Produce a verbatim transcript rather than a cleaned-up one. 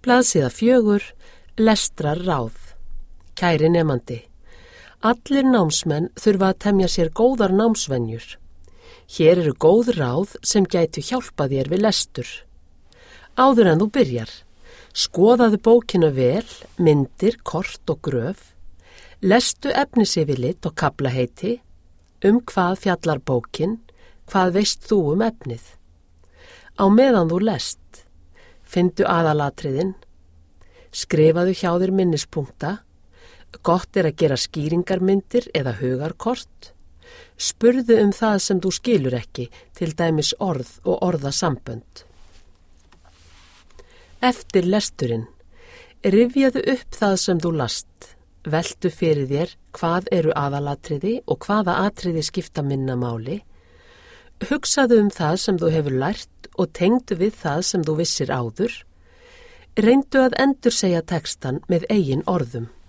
Blaðsíða fjögur, lestrar ráð. Kæri nemandi, allir námsmenn þurfa að temja sér góðar námsvenjur. Hér eru góð ráð sem gætu hjálpa þér við lestur. Áður en þú byrjar, skoðaðu bókina vel, myndir, kort og gröf, lestu efnisyfirlit og kaflaheiti, um hvað fjallar bókin, hvað veist þú um efnið. Á meðan þú lest, finndu aðalatriðin, skrifaðu hjá þér minnispunkta, gott er að gera skýringarmyndir eða hugarkort, spurðu um það sem þú skilur ekki, til dæmis orð og orðasambönd. Eftir lesturinn, rifjaðu upp það sem þú last, veltu fyrir þér hvað eru aðalatriði og hvaða atriði skipta minna máli, hugsaðu um það sem þú hefur lært og tengdu við það sem þú vissir áður, reyndu að endursegja textan með eigin orðum.